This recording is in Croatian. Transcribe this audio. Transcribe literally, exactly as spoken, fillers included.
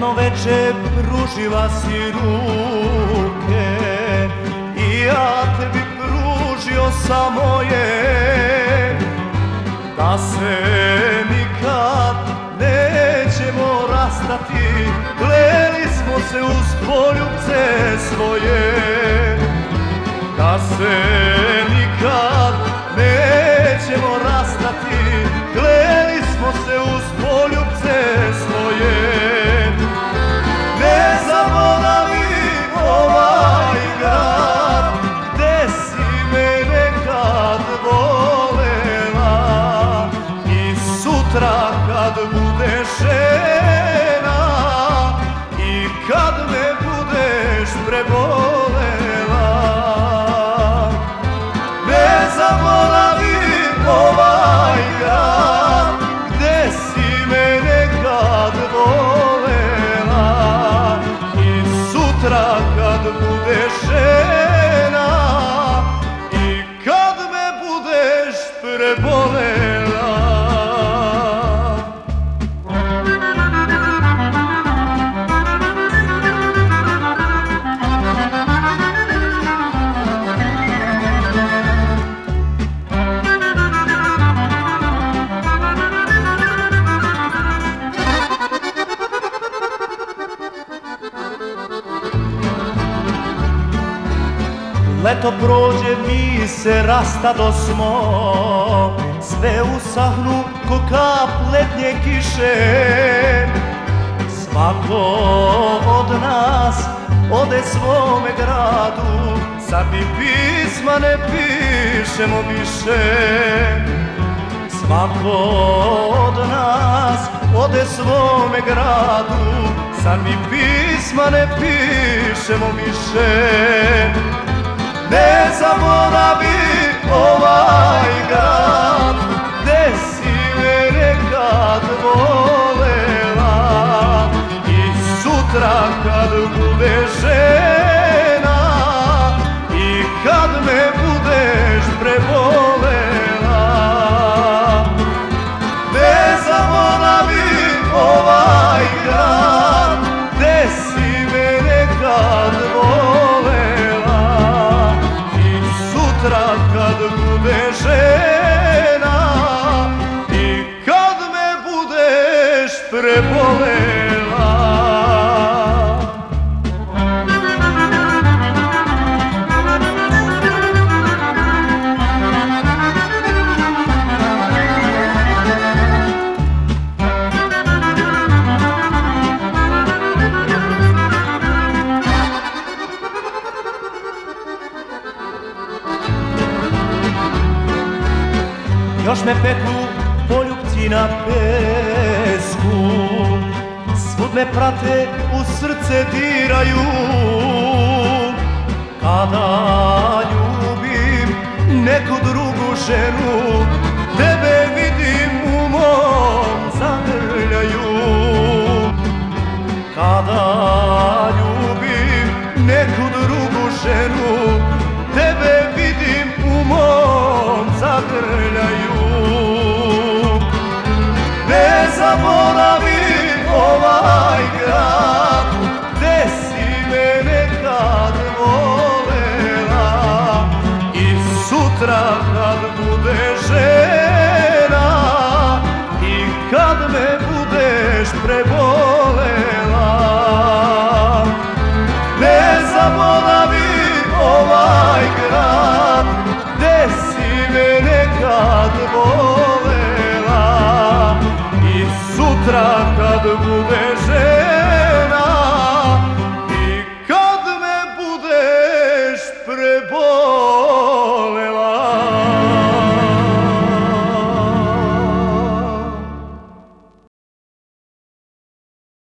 Jedno veče pružila si ruke i ja tebi pružio sam moje, da se nikad nećemo rastati, kleli smo se uz poljubce svoje, da se nikad nećemo rastati, kleli smo se uz poljubce svoje. Ne zaboravim ovaj grad gde si me nekad volela, i sutra kad budeš žena i kad me budeš prebolela. Ne zaboravim ovaj grad gde si me nekad volela, i sutra kad budeš žena i kad me budeš prebolela. Leto prođe, mi se rastadosmo, sve usahnu ko kap letnje kiše. Svako od nas ode svome gradu, sad mi pisma ne pišemo više. Svako od nas ode svome gradu, sad mi pisma ne pišemo više. Ne zaboravi ovaj grad gde si me nekad volela, i sutra kad budeš žena i kad me budeš prebolela. Ne zaboravi ovaj grad gde si me nekad volela, kad budeš žena i kad me budeš prebolela. Još me peku poljupci na pesku, svud me prate, u srce diraju. Kada ljubim neku drugu ženu, tebe vidim u mom zagrljaju. Kada ljubim neku drugu ženu, tebe vidim u mom zagrljaju. Ne zaboravim ovaj grad gde si me nekad volela, i sutra kad budeš žena i kad me budeš prebolela. Ne zaboravim